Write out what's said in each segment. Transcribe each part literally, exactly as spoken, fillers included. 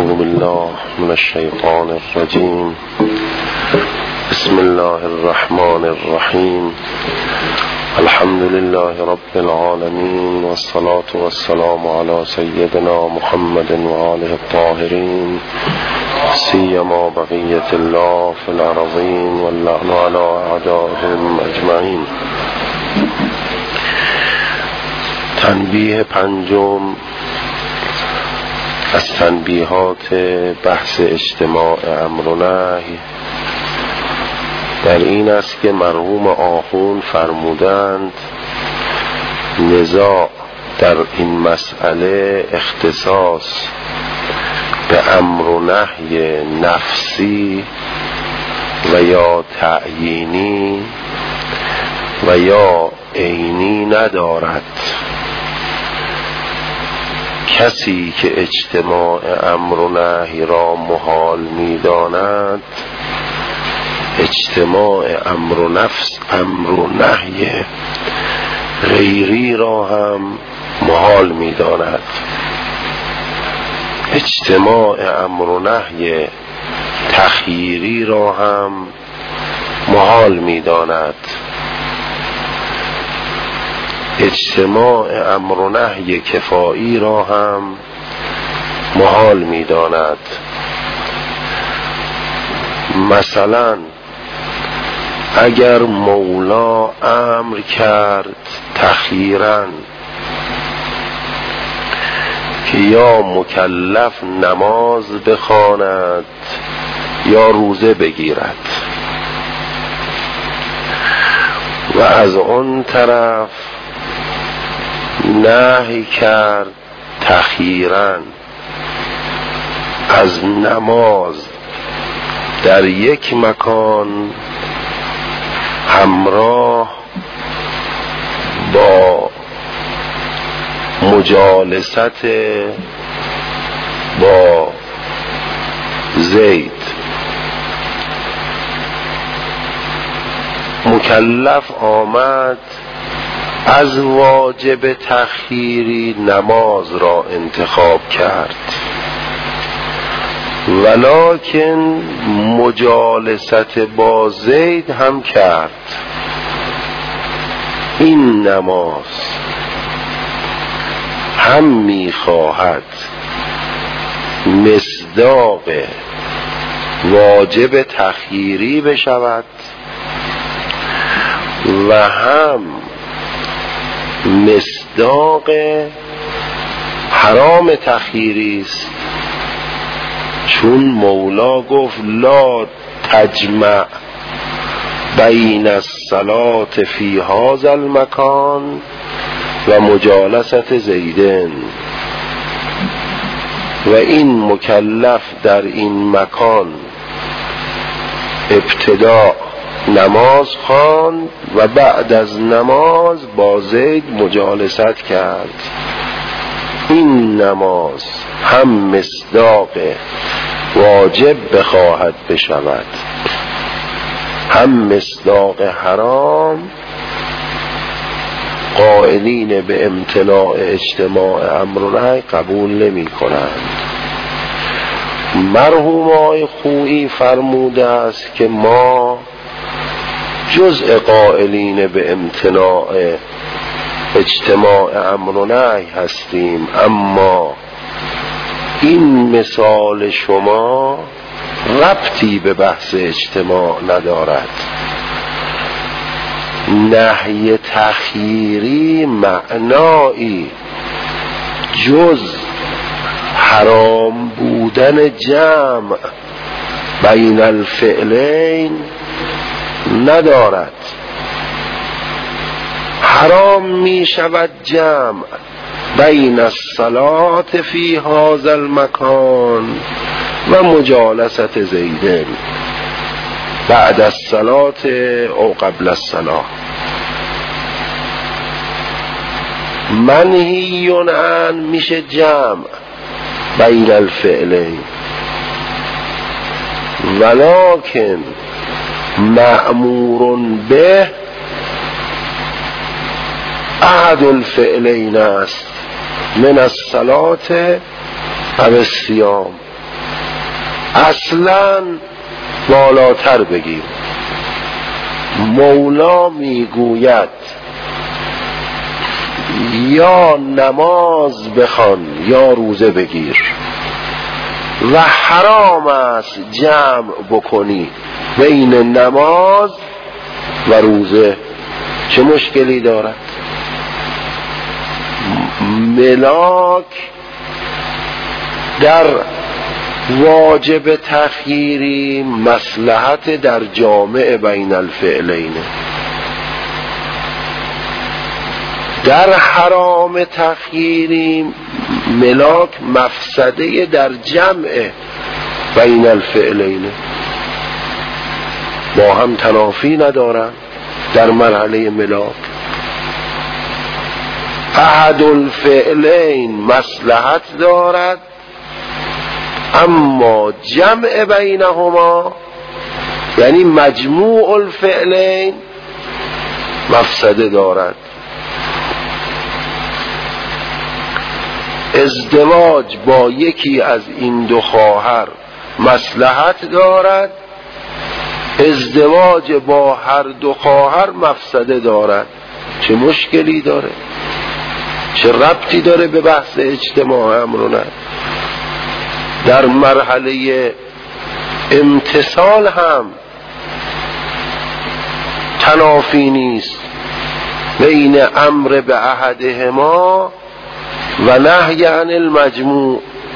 أعوذ بالله من الشيطان الرجيم. بسم الله الرحمن الرحيم. الحمد لله رب العالمين، والصلاة والسلام على سيدنا محمد وآله الطاهرين، سيما بقية الله في الأرضين، واللعن على أعدائهم أجمعين. تنبیه پنجم از تنبیهات بحث اجتماع امر و نهی در این است که مرحوم آخوند فرمودند نزاع در این مسئله اختصاص به امر و نهی نفسی و یا تعیینی و یا عینی ندارد. کسی که اجتماع امر و نهی را محال می داند، اجتماع امر و نفس امر و نهی غیری را هم محال می داند. اجتماع امر و نهی تخییری را هم محال می داند. اجتماع امر و نهی کفایی را هم محال می داند. مثلا اگر مولا امر کرد تخییراً که یا مکلف نماز بخواند یا روزه بگیرد، و از آن طرف نهی کرد تخییراً از نماز در یک مکان همراه با مجالست با زید. مکلف آمد از واجب تخییری نماز را انتخاب کرد، ولکن مجالست با زید هم کرد. این نماز هم می‌خواهد مصداق واجب تخییری بشود و هم مصداق حرام تخییری است، چون مولا گفت لا تجمع بین الصلاة فی هذا المکان و مجالست زیدن. و این مکلف در این مکان ابتدا نماز خواند و بعد از نماز با زید مجالست کرد. این نماز هم مصداق واجب بخواهد بشود، هم مصداق حرام. قائلین به امتناع اجتماع امر و نهی قبول نمی کنند. مرحوم آقای خویی فرموده است که ما جزء قائلین به امتناع اجتماع امر و نهی هستیم، اما این مثال شما ربطی به بحث اجتماع ندارد. نهی تخییری معنایی جز حرام بودن جمع بین الفعلین ندارد. حرام می شود جمع بین الصلاة فی هذا المکان و مجالست زیدن بعد الصلاة او قبل الصلاة. منهی عن میشه جمع بین الفعلین، ولکن مأمور به احد الفعلین است من الصلاة و الصیام. اصلا بالاتر بگیم. مولا میگوید یا نماز بخوان یا روزه بگیر و حرام است جمع بکنی بین نماز و روزه. چه مشکلی دارد؟ ملاک در واجب تخییری مصلحت در جامع بین الفعلین، در حرام تخییری ملاک مفسده در جمع بین الفعلین، با هم تنافی ندارن. در مرحله ملاک احد الفعلین مصلحت دارد اما جمع بینهما یعنی مجموع الفعلین مفسده دارد. ازدواج با یکی از این دو خواهر مصلحت دارد، ازدواج با هر دو خواهر مفسده دارد. چه مشکلی داره؟ چه ربطی داره به بحث اجتماع امرونه؟ در مرحله امتثال هم تنافی نیست بین امر به احدهما و نهی عن المجموع.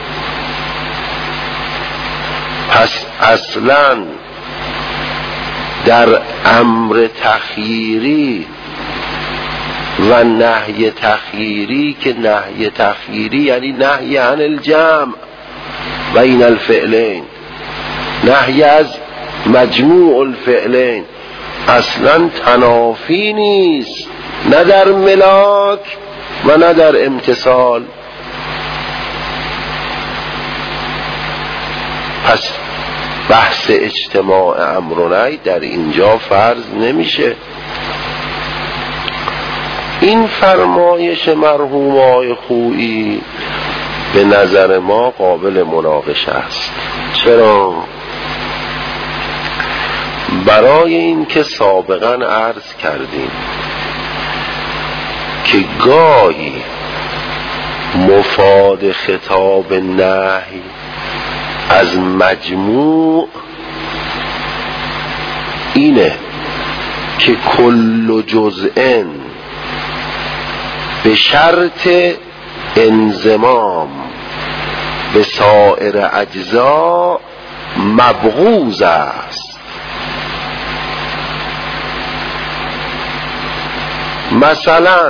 پس اصلا در امر تخییری و نهی تخییری، که نهی تخییری یعنی نهی عن الجمع بین الفعلین، نهی از مجموع الفعلین، اصلا تنافی نیست، نه در ملاک و نه در امتثال. پس بحث اجتماع امر و نهی در اینجا فرض نمیشه. این فرمایش مرحوم آقای خویی به نظر ما قابل مناقشه است. چرا؟ برای این که سابقا عرض کردیم که گاهی مفاد خطاب نهی از مجموع اینه که کل جزءن به شرط انضمام به سایر اجزا مبغوض است. مثلا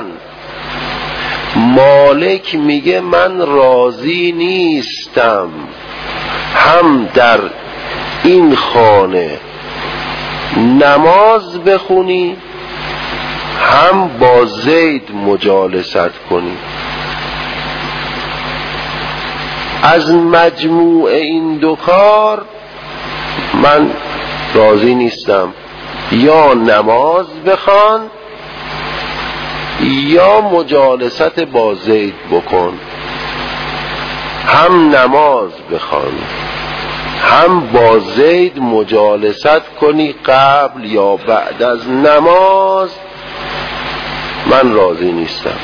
مالک میگه من راضی نیستم هم در این خانه نماز بخونی هم با زید مجالست کنی. از مجموع این دو کار من راضی نیستم، یا نماز بخوان یا مجالست با زید بکن. هم نماز بخوان هم با زید مجالست کنی قبل یا بعد از نماز، من راضی نیستم.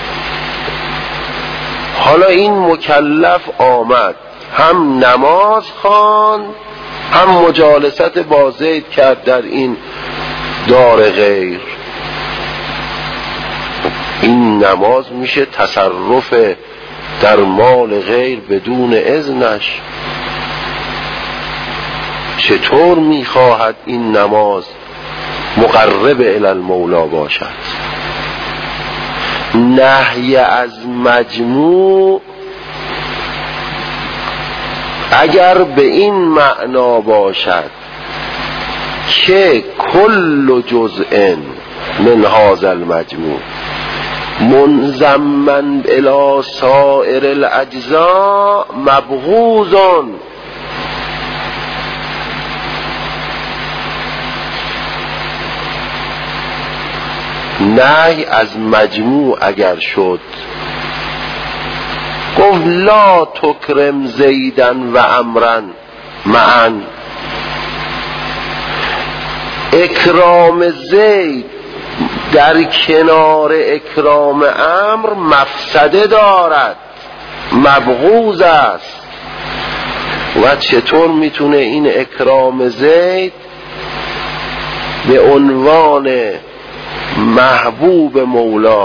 حالا این مکلف آمد هم نماز خواند هم مجالست با زید کرد در این دار غیر. این نماز میشه تصرف در مال غیر بدون اذنش. چطور میخواهد این نماز مقرب الی المولا باشد؟ نهی از مجموع اگر به این معنا باشد که کل جزء من هذا المجموع منضمن الی سائر الاجزاء مبغوض، نهی از مجموع اگر شد، گفت لا تکرم زیدن و امرن معاً. اکرام زید در کنار اکرام عمرو مفسده دارد، مبغوض است. و چطور میتونه این اکرام زید به عنوان محبوب مولا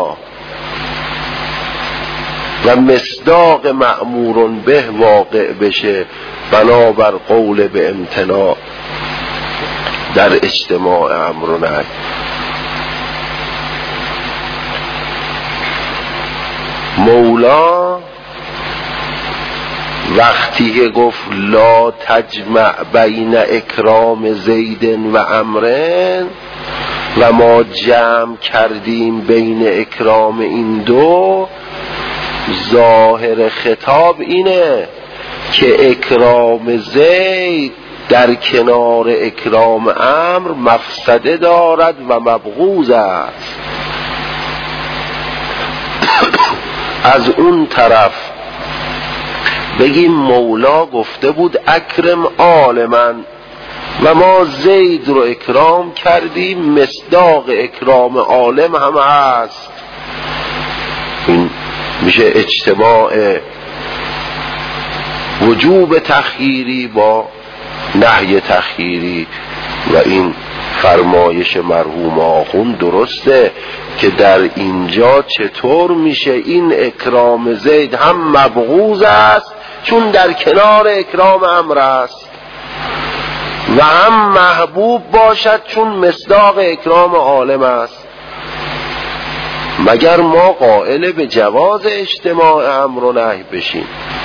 و مصداق مأمور به واقع بشه بنابر قول به امتناع در اجتماع امر و نهی؟ مولا وقتی که گفت لا تجمع بین اکرام زید و عمرو و ما جمع کردیم بین اکرام این دو، ظاهر خطاب اینه که اکرام زید در کنار اکرام عمرو مفسده دارد و مبغوض است. از اون طرف بگیم مولا گفته بود اکرم عالما و ما زید رو اکرام کردیم، مصداق اکرام عالم هم هست. این میشه اجتماع وجوب تخییری با نهی تخییری. و این فرمایش مرحوم آخوند درسته که در اینجا چطور میشه این اکرام زید هم مبغوض است چون در کنار اکرام عمرو است و هم محبوب باشد چون مصداق اکرام عالم است. مگر ما قائل به جواز اجتماع امر و نهی بشیم؟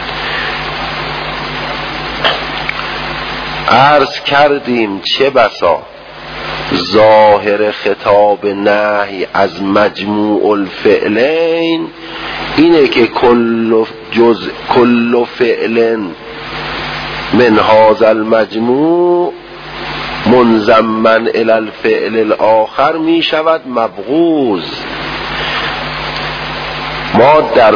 عرض کردیم چه بسا ظاهر خطاب نهی از مجموع الفعلین اینه که کل جز کل فعل من هذا المجموع منضمن الی الفعل الاخر می شود مبغوض. ما در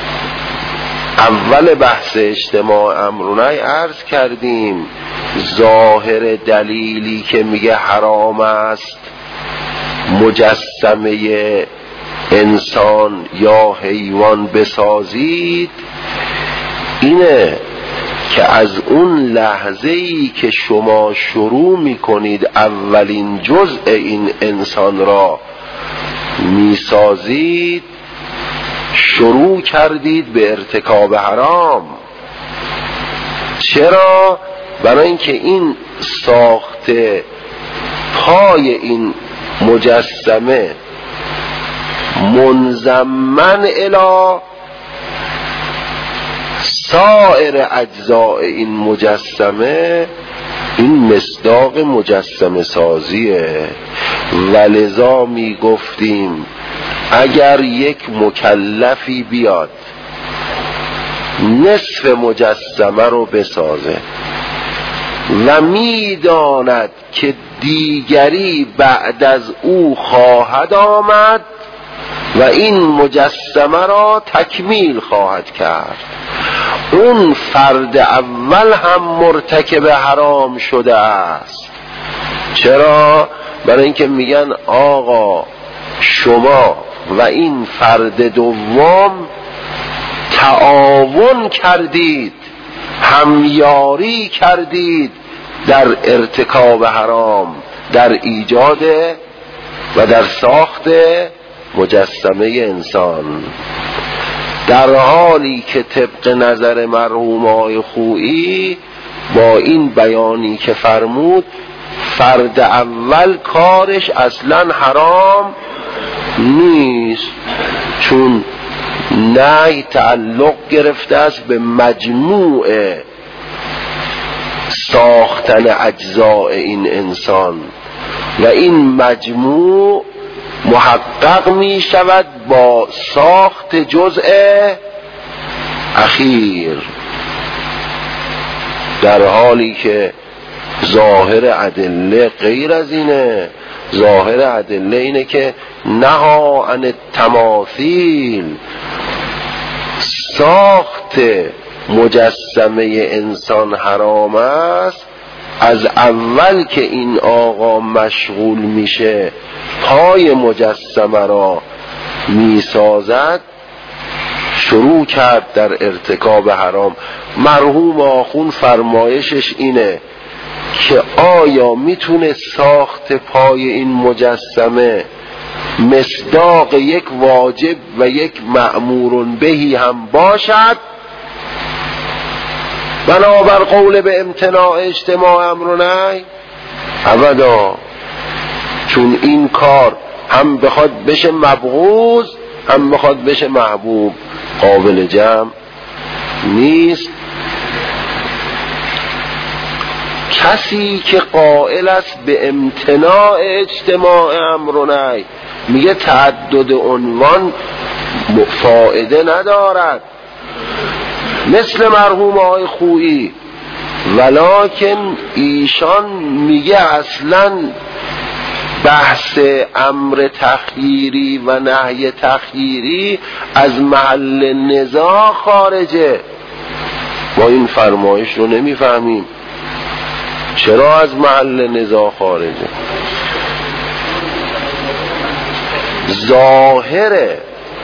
اول بحث اجتماع امر و نهی عرض کردیم ظاهر دلیلی که میگه حرام است مجسمه انسان یا حیوان بسازید اینه که از اون لحظه‌ای که شما شروع میکنید اولین جزء این انسان را میسازید شروع کردید به ارتکاب حرام. چرا؟ برای اینکه این ساخته پای این مجسمه منضمن الی سایر اجزاء این مجسمه، این مصداق مجسمه سازیه. ولذا می گفتیم اگر یک مکلفی بیاد نصف مجسمه رو بسازه و میداند که دیگری بعد از او خواهد آمد و این مجسمه را تکمیل خواهد کرد، اون فرد اول هم مرتکب حرام شده است. چرا؟ برای اینکه میگن آقا شما و این فرد دوم تعاون کردید، همیاری کردید در ارتکاب حرام، در ایجاد و در ساخت مجسمه انسان، در حالی که طبق نظر مرحوم آقای خویی با این بیانی که فرمود فرد اول کارش اصلا حرام نیست، چون نهی تعلق گرفته است به مجموع ساختن اجزاء این انسان و این مجموع محقق می شود با ساخت جزء اخیر، در حالی که ظاهر ادله غیر از اینه. ظاهر ادله اینه که نهی عن التماثیل، ساخت مجسمه انسان حرام است، از اول که این آقا مشغول میشه پای مجسمه را میسازد شروع کرد در ارتکاب حرام. مرحوم آخوند فرمایشش اینه که آیا میتونه ساخت پای این مجسمه مصداق یک واجب و یک مأمور بهی هم باشد؟ بنابر قول به امتناع اجتماع امر و نهی ابدا، چون این کار هم بخواد بشه مبغوض هم بخواد بشه محبوب، قابل جمع نیست. کسی که قائل است به امتناع اجتماع امر و نهی میگه تعدد عنوان فایده ندارد، مثل مرحوم آقای خویی، ولکن ایشان میگه اصلا بحث امر تخییری و نهی تخییری از محل نزاع خارجه. ما این فرمایش رو نمیفهمیم چرا از محل نزاع خارجه. ظاهره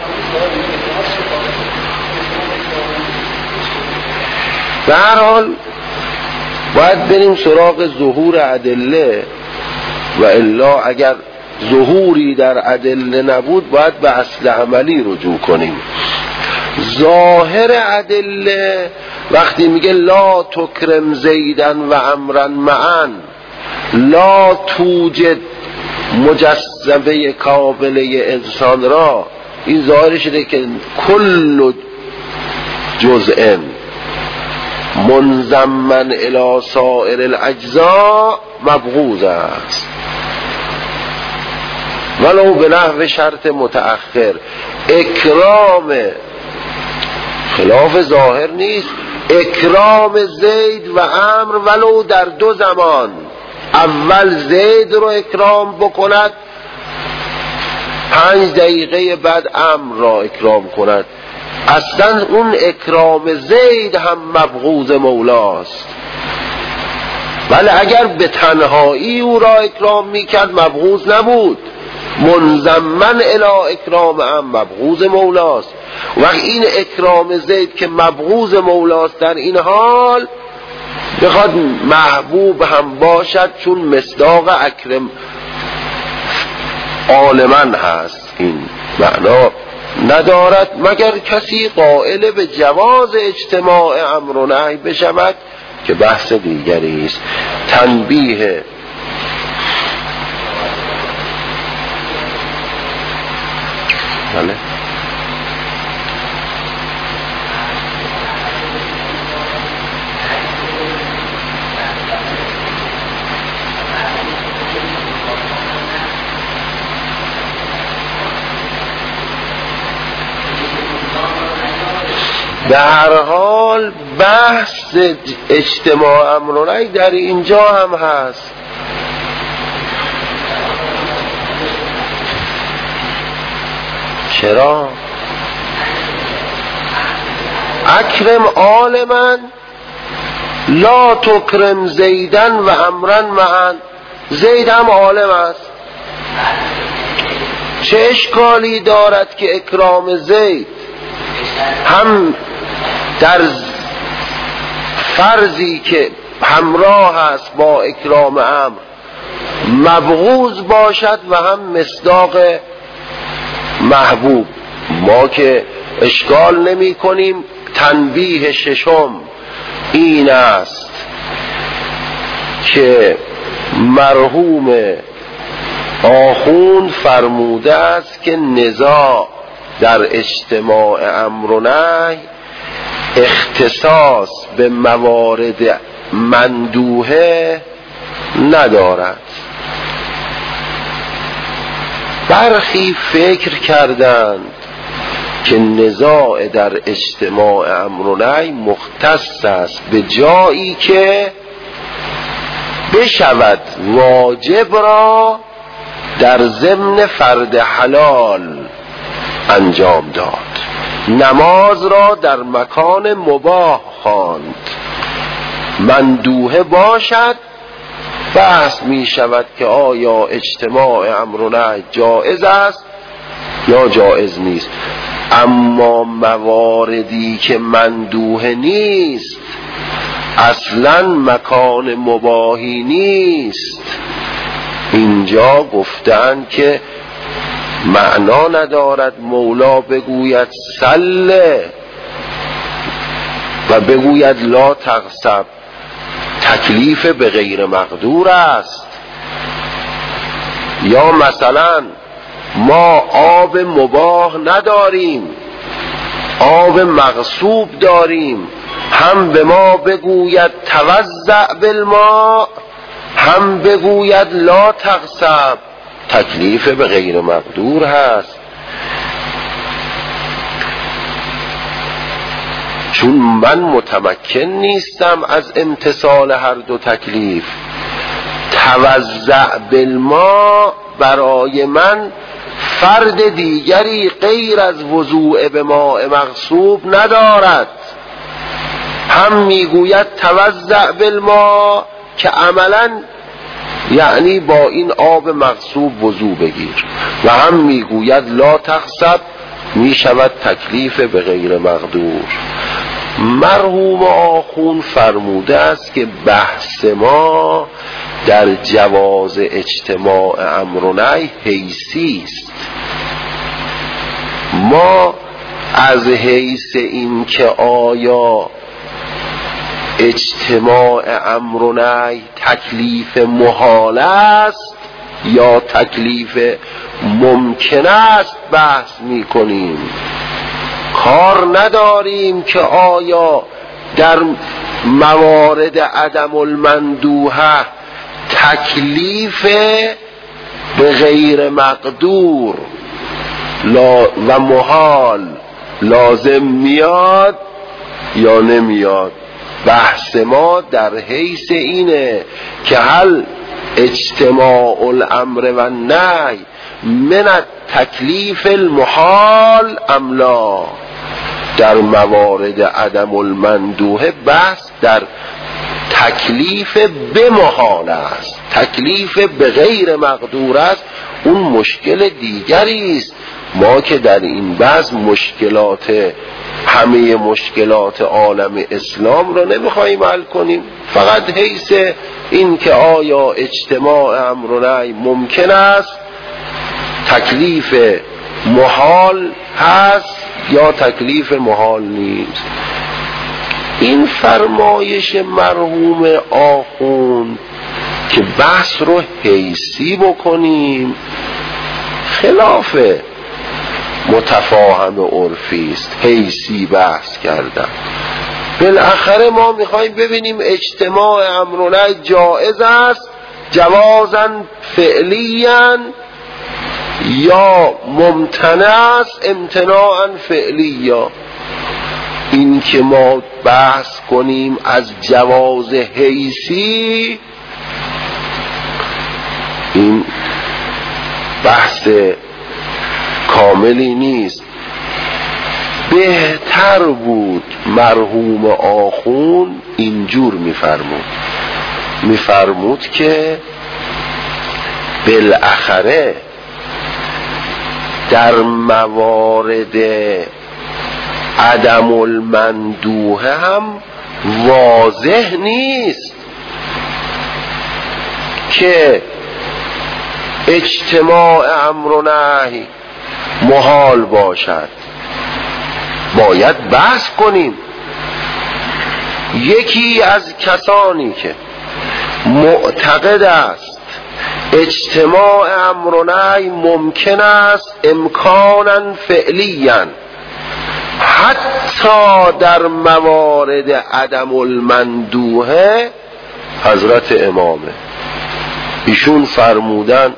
به هر حال باید بریم سراغ ظهور ادله، و الا اگر ظهوری در ادله نبود باید به اصل عملی رجوع کنیم. ظاهر ادله وقتی میگه لا تکرم زیدن و امرا معا، لا توجد مجسمه کامله انسان را، این ظاهرش اینه که کل جزء منضمن الی سائر الاجزاء مبغوض است ولو به نحو شرط متأخر. اکرام خلاف ظاهر نیست، اکرام زید و امر ولو در دو زمان، اول زید رو اکرام بکند، پنج دقیقه بعد امر را اکرام کند، اصلا اون اکرام زید هم مبغوض مولاست. ولی اگر به تنهایی او را اکرام میکرد مبغوض نبود، منضمن الی اکرام هم مبغوض مولاست. و این اکرام زید که مبغوض مولاست در این حال بخواد محبوب هم باشد، چون مصداق اکرم عالمن هست، این معنا ندارد مگر کسی قائل به جواز اجتماع امر و نهی بشود که بحث دیگری است. تنبیه بله به هر حال بحث اجتماع امر و نهی در اینجا هم هست. چرا؟ اکرم عالما لا تکرم زیدن و امرا معا، زید هم عالم است، چه اشکالی دارد که اکرام زید هم در فرضی که همراه است با اکرام امر مبغوض باشد و هم مصداق محبوب؟ ما که اشکال نمی کنیم. تنبیه ششم این است که مرحوم آخوند فرموده است که نزاع در اجتماع امر و نهی اختصاص به موارد مندوحه ندارد. برخی فکر کردند که نزاع در اجتماع امر و نهی مختص است به جایی که بشود واجب را در ضمن فرد حلال انجام داد. نماز را در مکان مباح خواند. مندوحه باشد بحث می شود که آیا اجتماع امر و نهی جائز است یا جائز نیست. اما مواردی که مندوحه نیست، اصلا مکان مباحی نیست، اینجا گفتن که معنا ندارد مولا بگوید سله و بگوید لا تغصب، تکلیف به غیر مقدور است. یا مثلا ما آب مباح نداریم، آب مغصوب داریم، هم به ما بگوید توزع بالماء، هم بگوید لا تغصب، تکلیف به غیر مقدور هست. چون من متمکن نیستم از امتثال هر دو تکلیف. توزع بالماء برای من فرد دیگری غیر از وضوع به ماء مغصوب ندارد. هم میگوید توزع بالماء که عملا یعنی با این آب مغصوب وضوع بگیر، و هم میگوید لا تغصب، میشود تکلیف به غیر مقدور. مرحوم آخون فرموده است که بحث ما در جواز اجتماع امر و نهی حیثی است. ما از حیث این که آیا اجتماع امر و نهی تکلیف محال است یا تکلیف ممکن است بحث می کنیم. کار نداریم که آیا در موارد عدم المندوحه تکلیف به غیر مقدور و محال لازم میاد یا نمیاد. بحث ما در حیث اینه که هل اجتماع الامر و النهی من تکلیف المحال ام لا. در موارد عدم المندوحه بحث در تکلیف به محال است، تکلیف به غیر مقدور است، اون مشکل دیگری است. ما که در این بحث مشکلات همه مشکلات عالم اسلام رو نمیخوایم حل کنیم، فقط حیث این که آیا اجتماع امر و نهی ممکن است، تکلیف محال هست یا تکلیف محال نیست. این فرمایش مرحوم آخوند که بحث رو حیثی بکنیم خلاف متفاهم عرفی است. حیثی بحث کردن، بالاخره ما میخوایم ببینیم اجتماع امر و نهی جائز است جوازا فعلیا یا ممتنع است امتناعا فعلیا. این که ما بحث کنیم از جواز حیثی، این بحث کاملی نیست. بهتر بود مرحوم آخون اینجور میفرمود میفرمود که بالاخره در موارد عدم المندوحه هم واضح نیست که اجتماع امر و نهی محال باشد. باید بحث کنیم. یکی از کسانی که معتقد است اجتماع امر و نهی ممکن است امکانا فعلیا حتی در موارد عدم المندوحه، حضرت امامه. ایشون فرمودن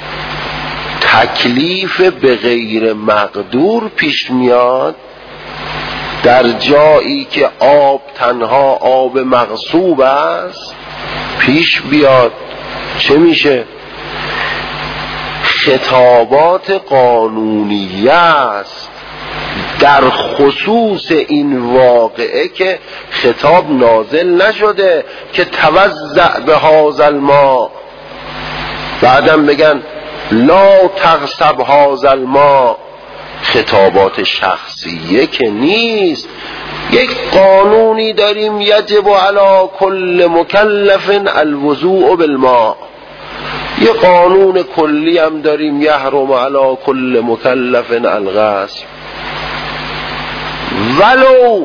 تکلیف به غیر مقدور پیش میاد در جایی که آب تنها آب مغصوب است پیش بیاد. چه میشه؟ خطابات قانونیه است، در خصوص این واقعه که خطاب نازل نشده که توزع به هذا الماء، بعدم بگن لا تغصب هذا الماء. خطابات شخصیه که نیست. یک قانونی داریم یجب علی کل مکلف الوضوء بالماء، یه قانون کلی هم داریم یحرم علی کل مکلف الغسل. ولو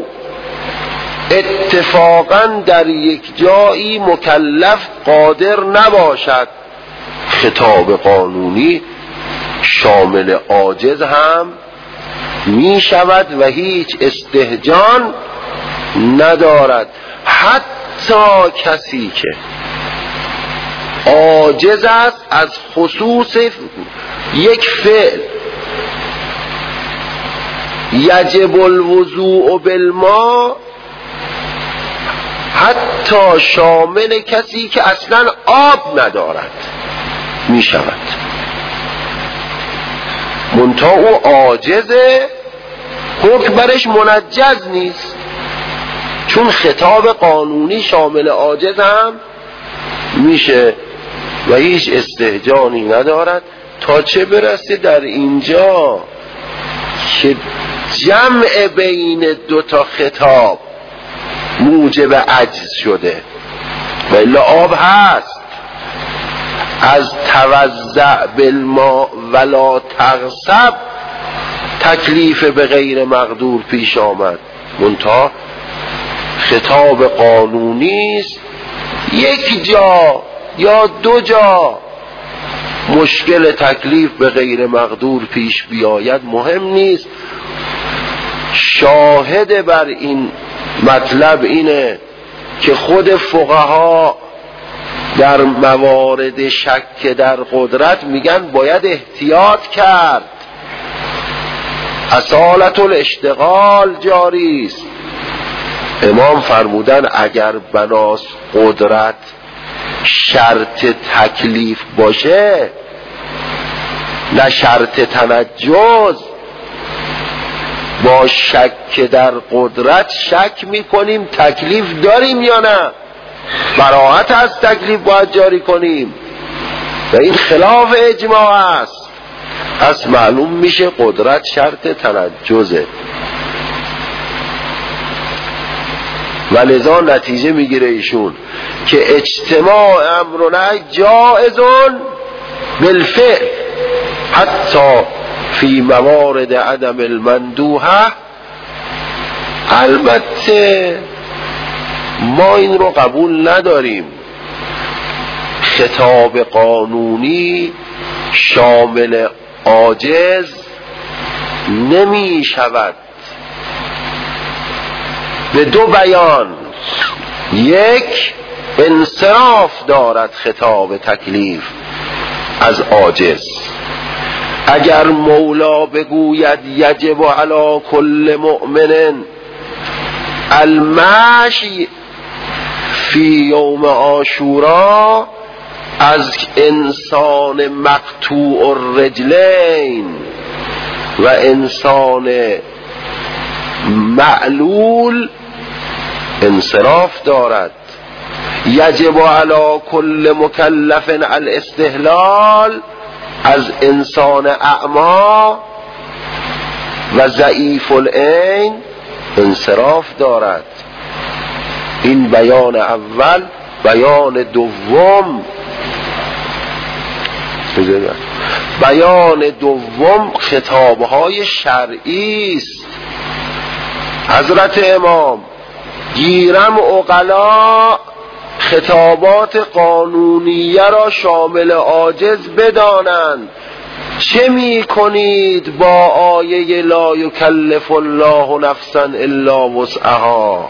اتفاقا در یک جایی مکلف قادر نباشد، خطاب قانونی شامل عاجز هم می شود و هیچ استهجان ندارد. حتی کسی که عاجز است از خصوص یک فعل، یجب الوضوء بالماء، حتی شامل کسی که اصلا آب ندارد می شود، منتها او عاجزه، حکم برش منجز نیست، چون خطاب قانونی شامل عاجز هم میشه و هیچ استهجانی ندارد. تا چه برسه در اینجا که جمع بین دو تا خطاب موجب عجز شده و الا آب هست. از توزع بالماء ولا تغصب تکلیف به غیر مقدور پیش آمد، منتها خطاب قانونی است. یک جا یا دو جا مشکل تکلیف به غیر مقدور پیش بیاید مهم نیست. شاهد بر این مطلب اینه که خود فقها در موارد شک در قدرت میگن باید احتیاط کرد، اصالت الاشتغال جاری است. امام فرمودن اگر بناس قدرت شرط تکلیف باشه نه شرط تنجز، با شک در قدرت شک میکنیم تکلیف داریم یا نه، براءت از تکلیف باید جاری کنیم و این خلاف اجماع است. پس معلوم میشه قدرت شرط تنجزه و لذا نتیجه میگیره ایشون که اجتماع امر و نهی جائزون بالفعل حتی فی موارد عدم المندوحه. البته ما این رو قبول نداریم، خطاب قانونی شامل عاجز نمی شود به دو بیان. یک، انصراف دارد خطاب تکلیف از عاجز. اگر مولا بگوید یجب علی کل مؤمن المشی فی یوم عاشورا، از انسان مقطوع الرجلین و انسان معلول انصراف دارد. یجب علی کل مکلف الاستحلال، از انسان اعما و ضعیف العین انصراف دارد. این بیان اول. بیان دوم بیان دوم خطابهای شرعی است. حضرت امام گیرم عقلا خطابات قانونیه را شامل عاجز بدانند. چه می کنید با آیه لا یکلف الله نفسا الا وسعها؟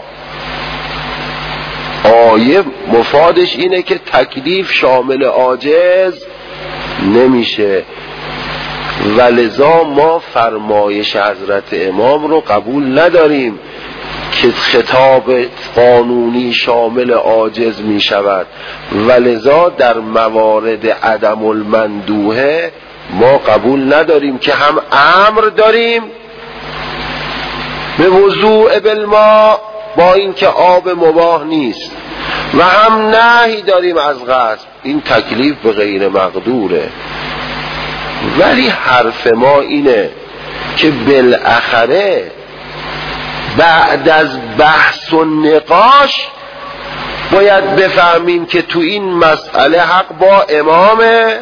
آیه مفادش اینه که تکلیف شامل عاجز نمیشه و لذا ما فرمایش حضرت امام رو قبول نداریم که خطاب قانونی شامل عاجز می شود و لذا در موارد عدم المندوحه ما قبول نداریم که هم امر داریم به وضوء بالماء با اینکه آب مباح نیست، و هم نهی داریم از غصب، این تکلیف به غیر مقدوره. ولی حرف ما اینه که بالاخره بعد از بحث و نقاش باید بفهمیم که تو این مسئله حق با امامه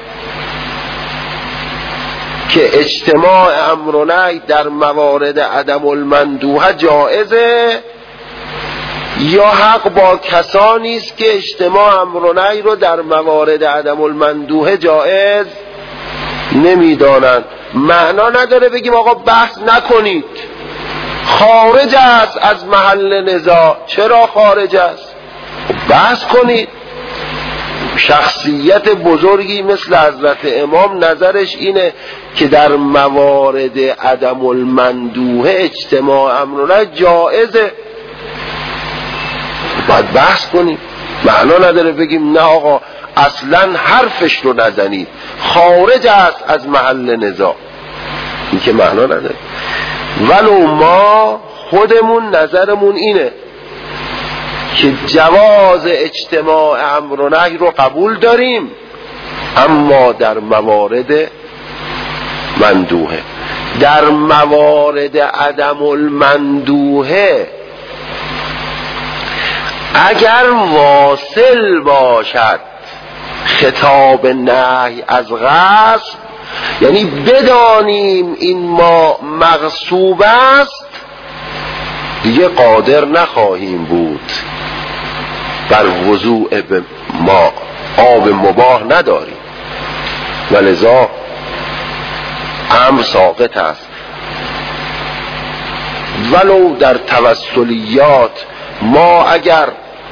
که اجتماع امر و نهی در موارد عدم المندوحه جائزه، یا حق با کسانی است که اجتماع امر و نهی رو در موارد عدم المندوحه جائز نمیدانند. معنا نداره بگیم آقا بحث نکنید، خارج است از محل نزاع. چرا خارج است؟ بحث کنید. شخصیت بزرگی مثل حضرت امام نظرش اینه که در موارد عدم المندوحه اجتماع امر و نهی جائزه، باید بحث کنیم. معنا نداره بگیم نه آقا اصلا حرفش رو نزنید، خارج است از محل نزاع. این که معنا نداره. ولو ما خودمون نظرمون اینه که جواز اجتماع امر و نهی رو قبول داریم، اما در موارد مندوحه. در موارد عدم المندوحه اگر واصل باشد خطاب نهی از غصب، یعنی بدانیم این ما مغصوب است، دیگه قادر نخواهیم بود بر وضوء به ما، آب مباح نداریم، ولذا امر ساقط است. ولو در توسلیات ما اگر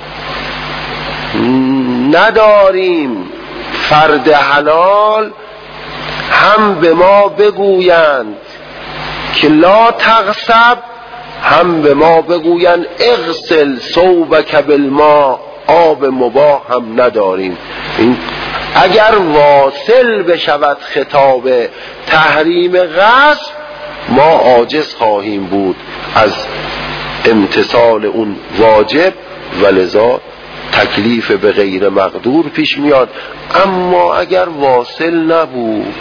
نداریم فرد حلال، هم به ما بگویند که لا تغصب، هم به ما بگویند اغسل ثوبک بالماء، آب مباح هم نداریم. این اگر واصل بشود خطاب تحریم غصب، ما عاجز خواهیم بود از امتثال اون واجب، ولذا تکلیف به غیر مقدور پیش میاد. اما اگر واصل نبود،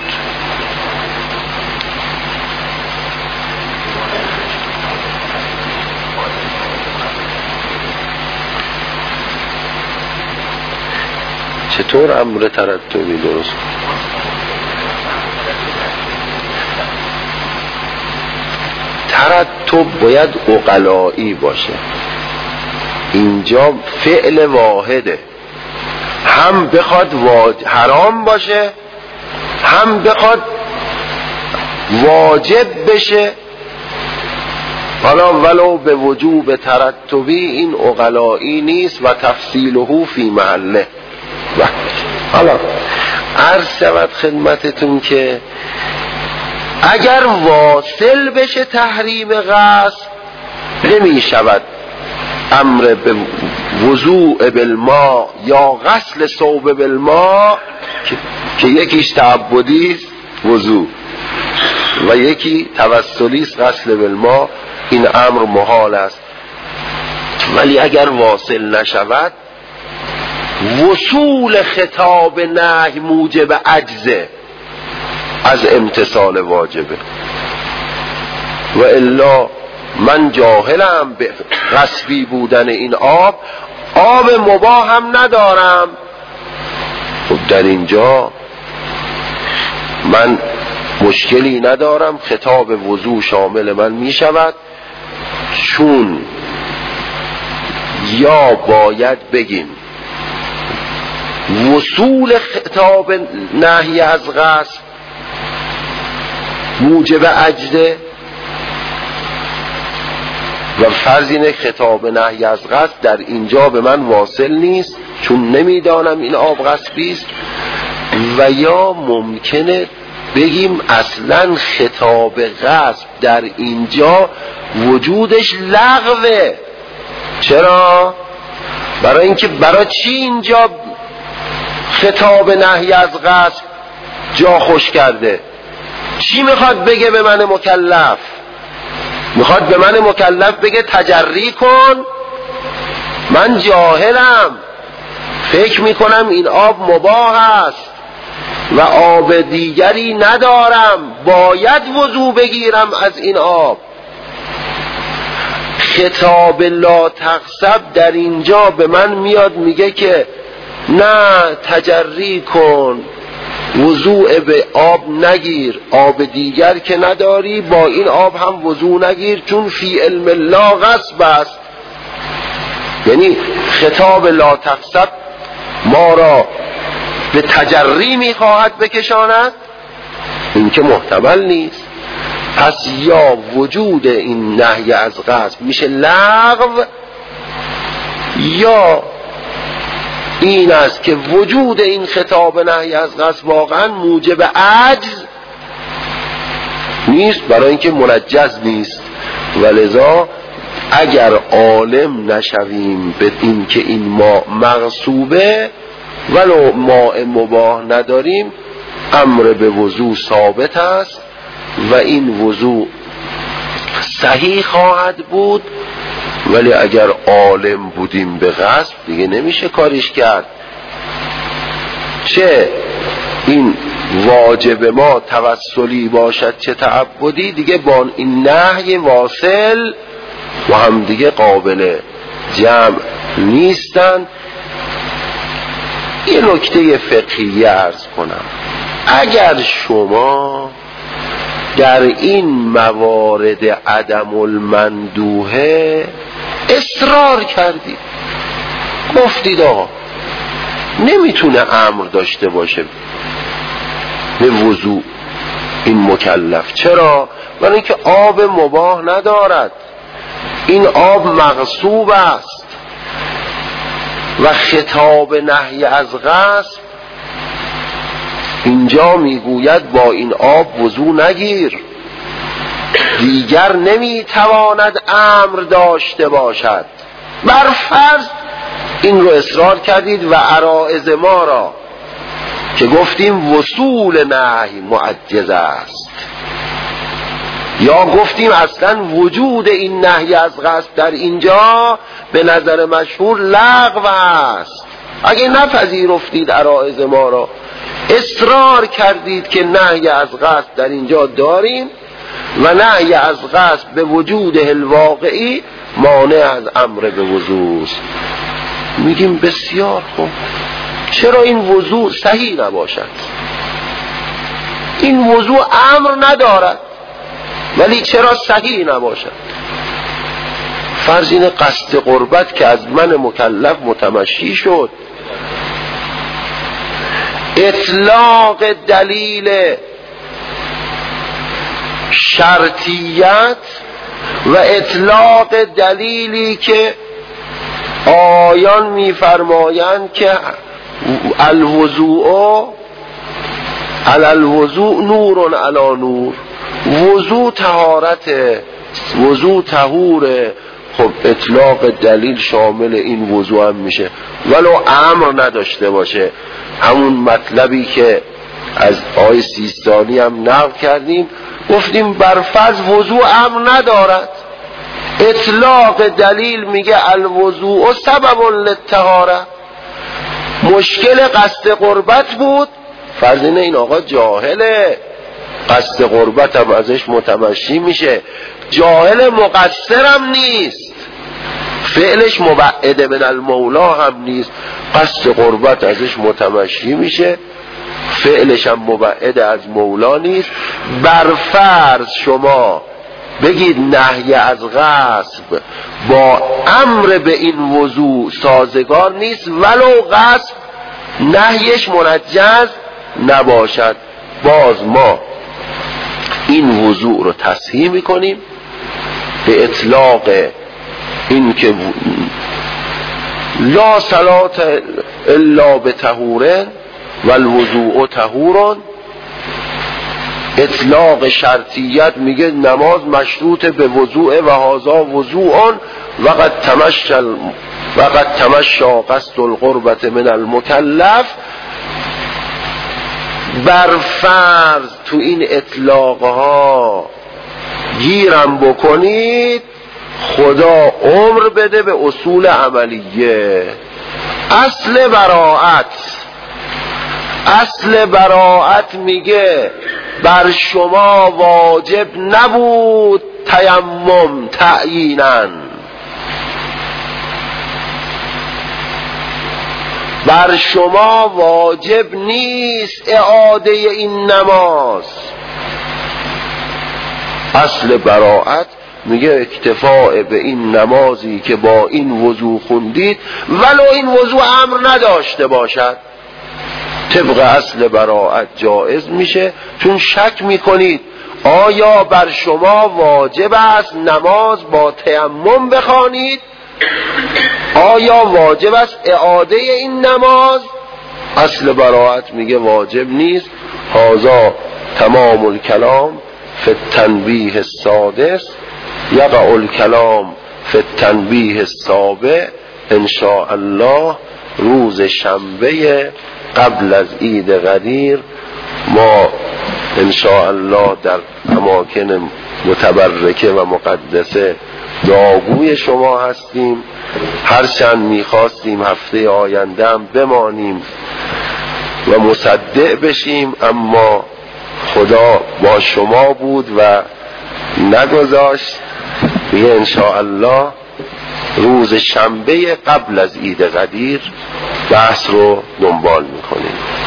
چطور امر ترتبی درست؟ ترتب باید عقلایی باشه. اینجا فعل واحده، هم بخواد حرام باشه، هم بخواد واجب بشه. حالا ولو به وجوب ترتبی، این عقلایی نیست و تفصیله فی محله. حالا عرض شود خدمتتون که اگر واصل بشه تحریم غصب، نمی شود امر به وضوء بالماء یا غسل ثوب بالماء که, که یکیش تعبدی است وضوء و یکی توسلی است غسل بالماء، این امر محال است. ولی اگر واصل نشود، وصول خطاب نهی موجب عجزه از امتثال واجبه، و الا من جاهلم به غصبی بودن این آب، آب مباح هم ندارم. خب در اینجا من مشکلی ندارم، خطاب وضو شامل من می شود، چون یا باید بگیم وصول خطاب نهی از غصب موجب عجزه، و فرض اینه خطاب نهی از غصب در اینجا به من واصل نیست چون نمیدانم این آب غصبی است، و یا ممکنه بگیم اصلا خطاب غصب در اینجا وجودش لغوه. چرا؟ برای اینکه برای چی اینجا خطاب نهی از غصب جا خوش کرده؟ چی میخواد بگه به من مکلف؟ میخواد به من مکلف بگه تجری کن، من جاهلم، فکر میکنم این آب مباح است و آب دیگری ندارم، باید وضو بگیرم از این آب. خطاب لا تغصب در اینجا به من میاد میگه که نه، تجری کن، وضوع به آب نگیر، آب دیگر که نداری با این آب هم وضوع نگیر، چون فی علم الله غصب است. یعنی خطاب لا تغصب ما را به تجری میخواهد بکشاند، این که محتمل نیست. پس یا وجود این نهی از غصب میشه لغو، یا این است که وجود این خطاب نهی از غصب واقعا موجب عجز نیست، برای اینکه منجز نیست. ولذا اگر عالم نشویم به این که این ما مغصوبه ولو ماء مباح نداریم، امر به وضوع ثابت است و این وضوع صحیح خواهد بود. ولی اگر عالم بودیم به غصب دیگه نمیشه کاریش کرد، چه این واجب ما توسلی باشد چه تعبدی، دیگه با این نهی واصل و هم دیگه قابل جمع نیستن. یه نکته فقهی عرض کنم، اگر شما در این موارد عدم المندوحه اصرار کردید، گفتید آقا نمیتونه امر داشته باشه به وضوع این مکلف، چرا؟ برای اینکه آب مباح ندارد، این آب مغصوب است و خطاب نهی از غصب اینجا میگوید با این آب وضو نگیر، دیگر نمیتواند امر داشته باشد. برفرض این رو اصرار کردید و عرائض ما را که گفتیم وصول نهی معجز است، یا گفتیم اصلا وجود این نهی از غصب در اینجا به نظر مشهور لغو است. اگه نپذیرفتید عرائض ما را، اصرار کردید که نهی از غصب در اینجا داریم و نهی از غصب به وجود الواقعی مانع از امر به وضوع است، میگیم بسیار خوب، چرا این وضوع صحیح نباشد؟ این وضوع امر ندارد ولی چرا صحیح نباشد؟ فرض این قصد قربت که از من مکلف متمشی شد، اطلاق دلیل شرطیت و اطلاق دلیلی که آیان میفرمایند که الوضوء علی الوضوء نور علی نور، وضوء طهارت، وضوء طهوره. خب اطلاق دلیل شامل این وضوء هم میشه ولو امر نداشته باشه. همون مطلبی که از آیه سیستانی هم نقل کردیم، گفتیم برفرض وضوء امر ندارد، اطلاق دلیل میگه الوضوء سبب للطهاره، مشکل قصد قربت بود، فرض اینه این آقا جاهله، قصد قربت هم ازش متمشی میشه، جاهل مقصرم نیست، فعلش مبعد من المولا هم نیست، قصد قربت ازش متمشی میشه، فعلش هم مبعد از مولا نیست. برفرض شما بگید نهی از غصب با امر به این وضوع سازگار نیست ولو غصب نهیش منجز نباشد، باز ما این وضوع رو تصحیح میکنیم به اطلاق این که لا صلاة الا بطهور والوضوء طهور. اطلاق شرطیت میگه نماز مشروط به وضوء و هذا وضوء و قد تمشى و قد تمشى قصد القربة من المکلف. برفرض تو این اطلاقها گیرم بکنید خدا عمر بده به اصول عملیه. اصل براءت اصل براءت میگه بر شما واجب نبود تیمم تعییناً، بر شما واجب نیست اعاده این نماز. اصل براءت میگه اکتفاء به این نمازی که با این وضو خوندید ولو این وضو امر نداشته باشد، طبق اصل براءت جایز میشه. چون شک میکنید آیا بر شما واجب است نماز با تیمم بخوانید، آیا واجب است اعاده این نماز؟ اصل براءت میگه واجب نیست. هذا تمام الکلام فی التنبیه السادس، یقع الکلام فی التنبیه السابع. ان شاء الله روز شنبه قبل از عید قدیر ما ان شاء الله در اماکن متبرکه و مقدسه دعاگوی شما هستیم. هرچند میخواستیم هفته آینده هم بمانیم و مصدق بشیم، اما خدا با شما بود و نگذاشت. میگه ان شاء الله روز شنبه قبل از عید قدیر بحث رو دنبال میکنیم.